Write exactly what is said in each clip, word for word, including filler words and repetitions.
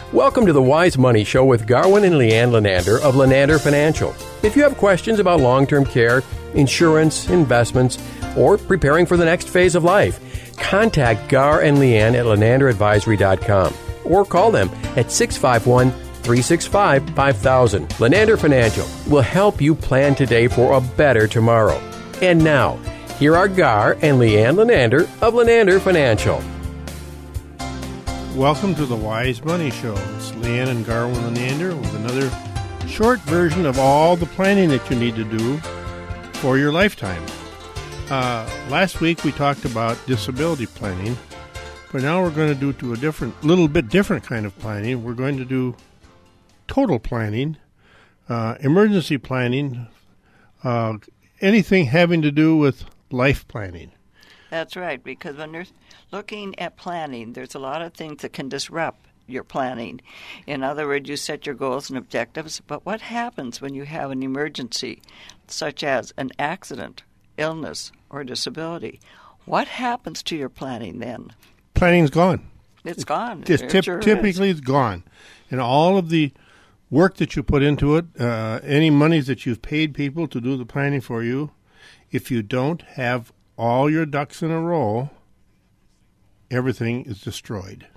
Welcome to the Wise Money Show with Garwin and Leanne Lenander of Lenander Financial. If you have questions about long-term care, insurance, investments, or preparing for the next phase of life, contact Gar and Leanne at lenander advisory dot com or call them at six five one, three six five, five thousand. Lenander Financial will help you plan today for a better tomorrow. And now, here are Gar and Leanne Lenander of Lenander Financial. Welcome to the Wise Money Show. It's Leanne and Garwin Lenander with another short version of all the planning that you need to do for your lifetime. Uh, last week we talked about disability planning, but now we're going to do to a different, little bit different kind of planning. We're going to do total planning, uh, emergency planning, uh, anything having to do with life planning. That's right, because when you're looking at planning, there's a lot of things that can disrupt your planning. In other words, you set your goals and objectives, but what happens when you have an emergency, such as an accident, illness, or disability? What happens to your planning then? Planning's gone. It's gone. It's it tip, sure typically is. It's gone. And all of the work that you put into it, uh, any monies that you've paid people to do the planning for you, if you don't have all your ducks in a row, everything is destroyed.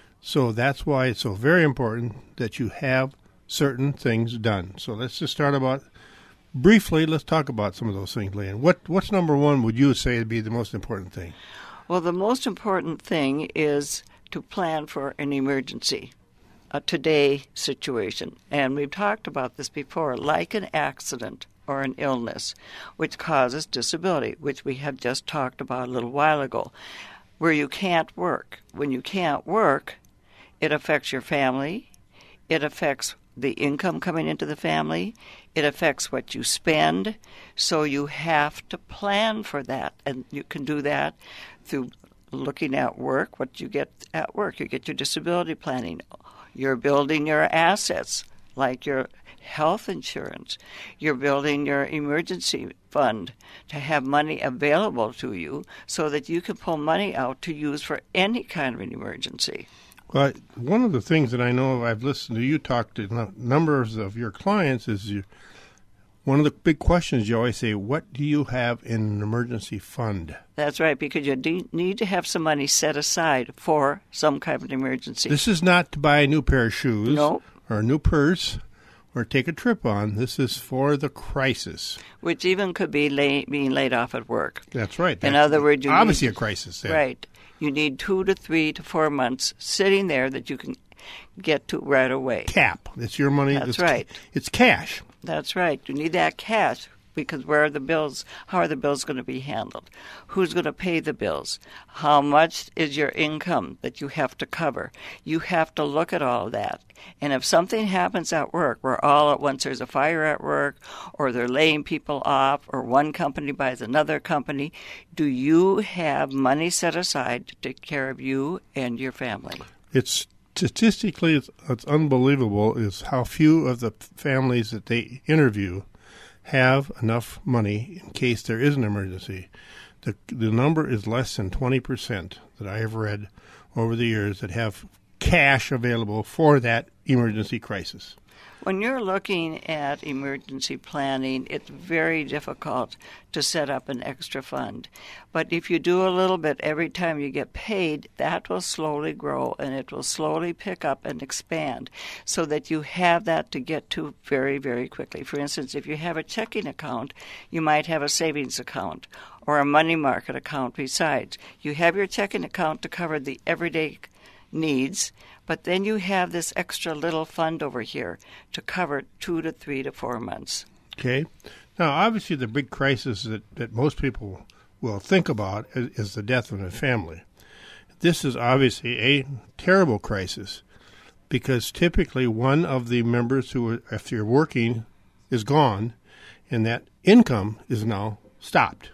So that's why it's so very important that you have certain things done. So let's just start about, briefly, let's talk about some of those things, Leanne. What, what's number one would you say would be the most important thing? Well, the most important thing is to plan for an emergency, a today situation. And we've talked about this before, like an accident or an illness, which causes disability, which we have just talked about a little while ago, where you can't work. When you can't work, it affects your family, it affects the income coming into the family, it affects what you spend, so you have to plan for that. And you can do that through looking at work, what you get at work. You get your disability planning. You're building your assets, like your health insurance. You're building your emergency fund to have money available to you so that you can pull money out to use for any kind of an emergency. Well, one of the things that I know I've listened to you talk to numbers of your clients is you, one of the big questions you always say, what do you have in an emergency fund? That's right, because you de- need to have some money set aside for some kind of an emergency. This is not to buy a new pair of shoes no. or a new purse or take a trip on. This is for the crisis. Which even could be lay, being laid off at work. That's right. That's in other words, you obviously need, a crisis. Then. Right. You need two to three to four months sitting there that you can get to right away. Cap. It's your money. That's it's, right. It's cash. That's right. You need that cash because where are the bills? How are the bills going to be handled? Who's going to pay the bills? How much is your income that you have to cover? You have to look at all of that. And if something happens at work where all at once there's a fire at work or they're laying people off or one company buys another company, do you have money set aside to take care of you and your family? It's statistically, it's, it's unbelievable is how few of the families that they interview have enough money in case there is an emergency. The the number is less than twenty percent that I have read over the years that have cash available for that emergency crisis. When you're looking at emergency planning, it's very difficult to set up an extra fund. But if you do a little bit every time you get paid, that will slowly grow and it will slowly pick up and expand so that you have that to get to very, very quickly. For instance, if you have a checking account, you might have a savings account or a money market account besides. You have your checking account to cover the everyday needs, but then you have this extra little fund over here to cover two to three to four months. Okay. Now, obviously, the big crisis that, that most people will think about is, is the death of a family. This is obviously a terrible crisis because typically one of the members who, if you're working, is gone, and that income is now stopped.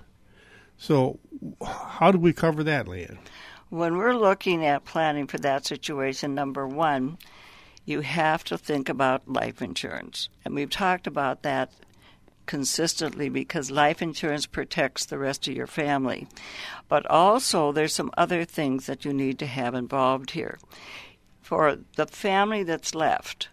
So how do we cover that, Leanne? When we're looking at planning for that situation, number one, you have to think about life insurance. And we've talked about that consistently because life insurance protects the rest of your family. But also there's some other things that you need to have involved here. for the family that's left,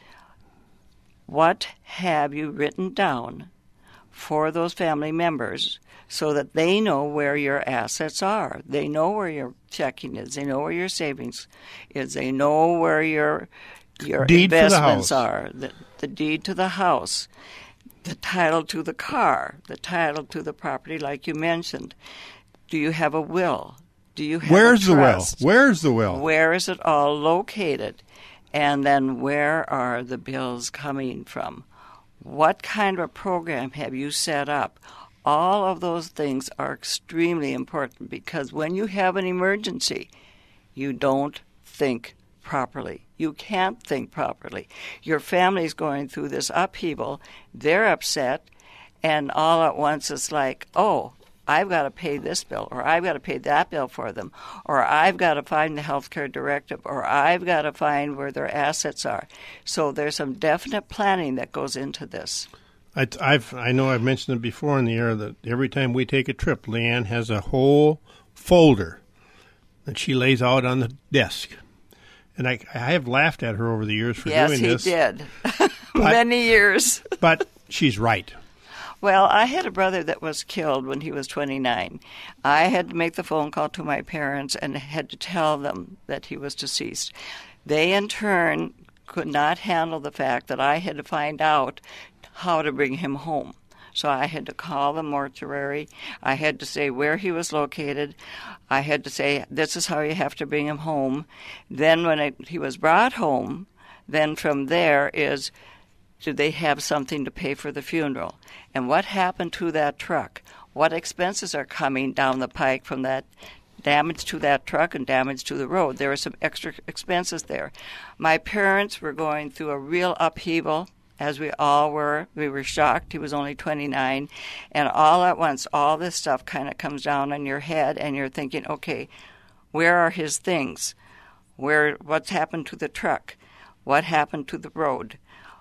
what have you written down for those family members so that they know where your assets are? They know where your checking is. They know where your savings is. They know where your your deed investments for the house. are. The, the deed to the house, the title to the car, the title to the property, like you mentioned. Do you have a will? Do you have Where's a the will? trust? Where's the will? Where is it all located? And then where are the bills coming from? What kind of a program have you set up? All of those things are extremely important because when you have an emergency, you don't think properly. You can't think properly. Your family's going through this upheaval. They're upset, and all at once it's like, oh, I've got to pay this bill, or I've got to pay that bill for them, or I've got to find the health care directive, or I've got to find where their assets are. So there's some definite planning that goes into this. I, I've, I know I've mentioned it before in the air that every time we take a trip, Leanne has a whole folder that she lays out on the desk. And I, I have laughed at her over the years for yes, doing this. Yes, he did. Many years. But she's right. Well, I had a brother that was killed when he was twenty-nine. I had to make the phone call to my parents and had to tell them that he was deceased. They, in turn, could not handle the fact that I had to find out how to bring him home. So I had to call the mortuary. I had to say where he was located. I had to say, this is how you have to bring him home. Then when I, he was brought home, then from there is, do they have something to pay for the funeral? And what happened to that truck? What expenses are coming down the pike from that damage to that truck and damage to the road? There were some extra expenses there. My parents were going through a real upheaval, as we all were. We were shocked. He was only twenty-nine. And all at once, all this stuff kind of comes down on your head, and you're thinking, okay, where are his things? Where? What's happened to the truck? What happened to the road?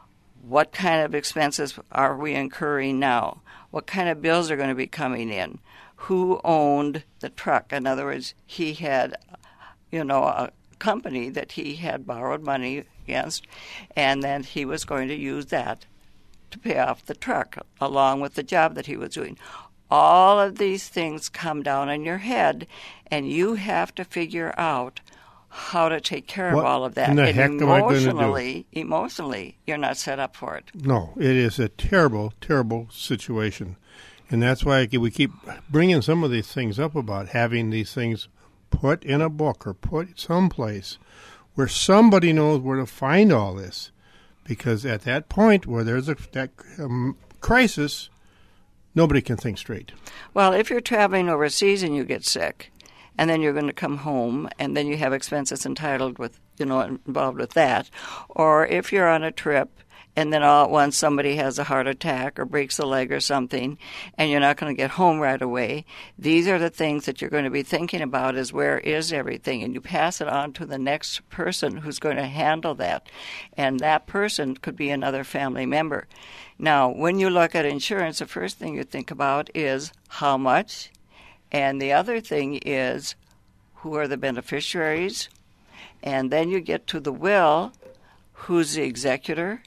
What kind of expenses are we incurring now? What kind of bills are going to be coming in? Who owned the truck? In other words, he had, you know, a company that he had borrowed money against, and then he was going to use that to pay off the truck along with the job that he was doing. All of these things come down on your head, and you have to figure out how to take care what of all of that. in the and heck am I going to emotionally, emotionally, you're not set up for it. No, it is a terrible, terrible situation. And that's why we keep bringing some of these things up about having these things put in a book or put someplace where somebody knows where to find all this. Because at that point where there's a that, um, crisis, nobody can think straight. Well, if you're traveling overseas and you get sick, and then you're going to come home, and then you have expenses entitled with, you know, involved with that. Or if you're on a trip, and then all at once somebody has a heart attack or breaks a leg or something, and you're not going to get home right away, these are the things that you're going to be thinking about is where is everything, and you pass it on to the next person who's going to handle that. And that person could be another family member. Now, when you look at insurance, the first thing you think about is how much. And the other thing is, who are the beneficiaries? And then you get to the will, who's the executor?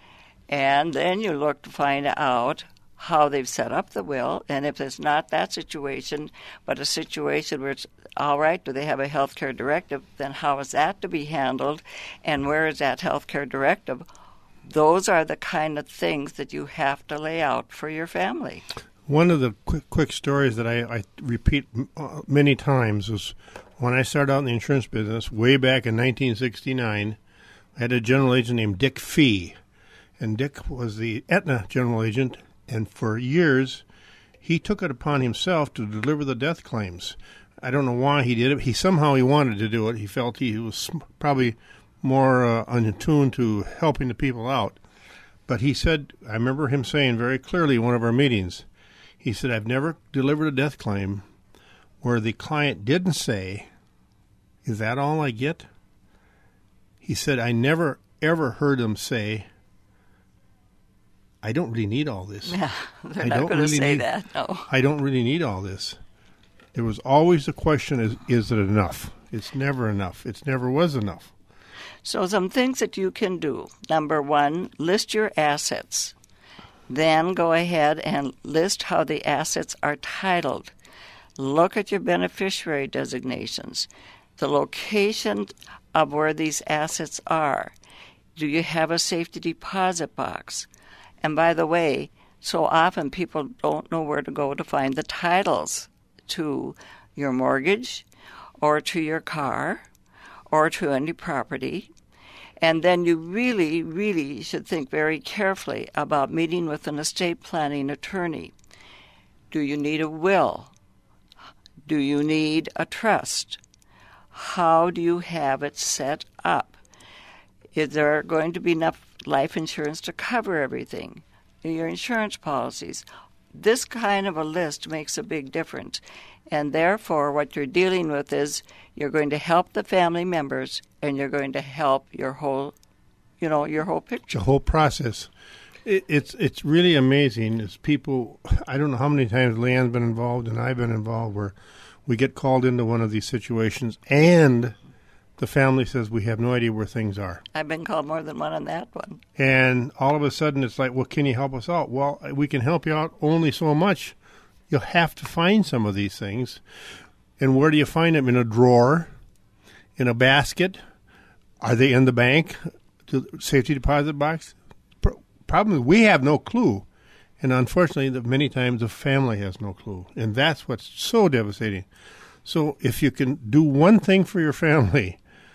And then you look to find out how they've set up the will. And if it's not that situation, but a situation where it's, all right, do they have a health care directive? Then how is that to be handled? And where is that health care directive? Those are the kind of things that you have to lay out for your family. One of the quick, quick stories that I, I repeat uh, many times is when I started out in the insurance business way back in nineteen sixty-nine, I had a general agent named Dick Fee. And Dick was the Aetna general agent, and for years he took it upon himself to deliver the death claims. I don't know why he did it. He somehow he wanted to do it. He felt he was probably more uh, attuned to helping the people out. But he said, I remember him saying very clearly in one of our meetings, he said, I've never delivered a death claim where the client didn't say, is that all I get? He said, I never, ever heard him say, I don't really need all this. Yeah, they're I not don't going to really say need, that, no. I don't really need all this. There was always the question, is, is it enough? It's never enough. It never was enough. So some things that you can do. Number one, list your assets. Then go ahead and list how the assets are titled. Look at your beneficiary designations, the location of where these assets are. Do you have a safety deposit box? And by the way, so often people don't know where to go to find the titles to your mortgage or to your car or to any property. And then you really, really should think very carefully about meeting with an estate planning attorney. Do you need a will? Do you need a trust? How do you have it set up? Is there going to be enough life insurance to cover everything? Your insurance policies. This kind of a list makes a big difference. And therefore, what you're dealing with is you're going to help the family members and you're going to help your whole, you know, your whole picture. The whole process. It, it's it's really amazing. As people, I don't know how many times Leanne's been involved and I've been involved where we get called into one of these situations and the family says we have no idea where things are. I've been called more than one on that one. And all of a sudden it's like, well, can you help us out? Well, we can help you out only so much. You'll have to find some of these things. And where do you find them? In a drawer? In a basket? Are they in the bank? The safety deposit box? Probably we have no clue. And unfortunately, the, many times the family has no clue. And that's what's so devastating. So if you can do one thing for your family,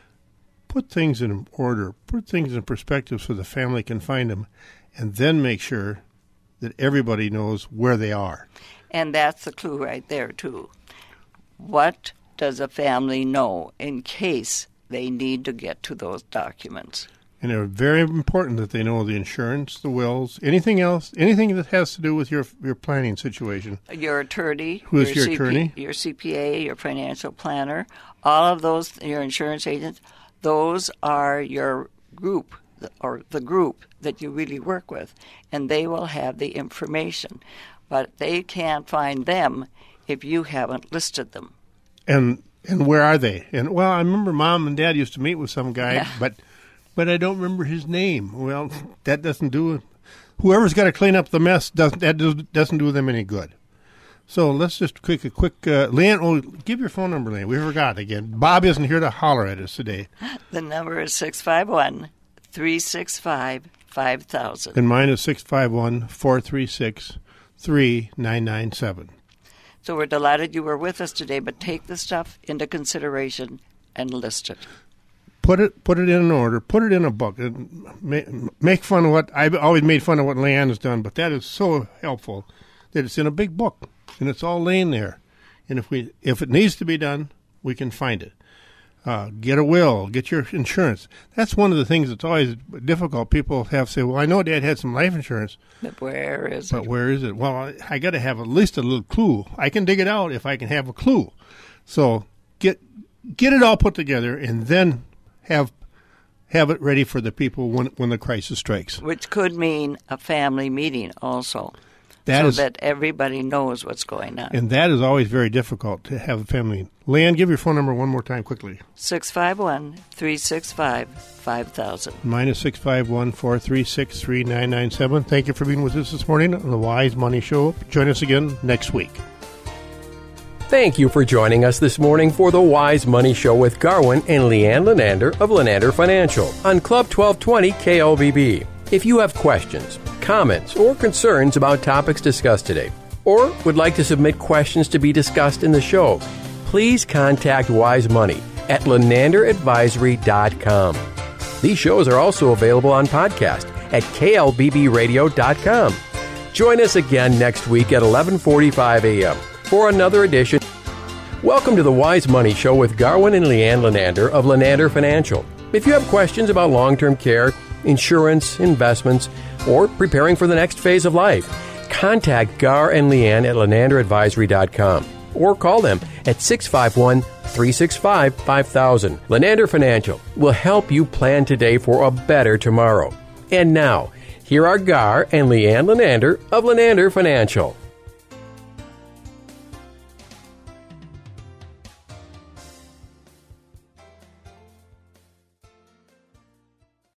put things in order, put things in perspective so the family can find them, and then make sure that everybody knows where they are. And that's the clue right there, too. What does a family know in case they need to get to those documents? And it's very important that they know the insurance, the wills, anything else, anything that has to do with your your planning situation. Your attorney. Who is your, your attorney? C P, your C P A, your financial planner, all of those, your insurance agents, those are your group or the group that you really work with, and they will have the information. But they can't find them if you haven't listed them. And and where are they? And well, I remember Mom and Dad used to meet with some guy, yeah. but but I don't remember his name. Well, that doesn't do it. Whoever's got to clean up the mess doesn't that doesn't do them any good. So let's just quick a quick uh, Leanne. Oh, give your phone number, Leanne. We forgot again. Bob isn't here to holler at us today. The number is six five one, three six five, five thousand. And mine is six five one, four three six, three nine nine seven. So we're delighted you were with us today, but take the stuff into consideration and list it. Put it put it in an order. Put it in a book. And make, make fun of what I've always made fun of what Leanne has done, but that is so helpful that it's in a big book and it's all laying there. And if we if it needs to be done, we can find it. Uh, get a will. Get your insurance. That's one of the things that's always difficult. People have to say, "Well, I know Dad had some life insurance, but where is but it? But where is it? Well, I, I got to have at least a little clue. I can dig it out if I can have a clue. So get get it all put together, and then have have it ready for the people when when the crisis strikes. Which could mean a family meeting also, that so is, that everybody knows what's going on. And that is always very difficult to have a family. Leanne, give your phone number one more time quickly. six five one, three six five, five thousand. Mine is six five one, four three six, three nine nine seven. Thank you for being with us this morning on the Wise Money Show. Join us again next week. Thank you for joining us this morning for the Wise Money Show with Garwin and Leanne Lenander of Lenander Financial on Club twelve twenty K L B B. If you have questions, comments, or concerns about topics discussed today, or would like to submit questions to be discussed in the show, please contact Wise Money at lenander advisory dot com. These shows are also available on podcast at k l b b radio dot com. Join us again next week at eleven forty-five a.m. for another edition. Welcome to the Wise Money Show with Garwin and Leanne Lenander of Lenander Financial. If you have questions about long-term care, insurance, investments, or preparing for the next phase of life, contact Gar and Leanne at lenander advisory dot com or call them at six five one, three six five, five thousand. Lenander Financial will help you plan today for a better tomorrow. And now, here are Gar and Leanne Lenander of Lenander Financial.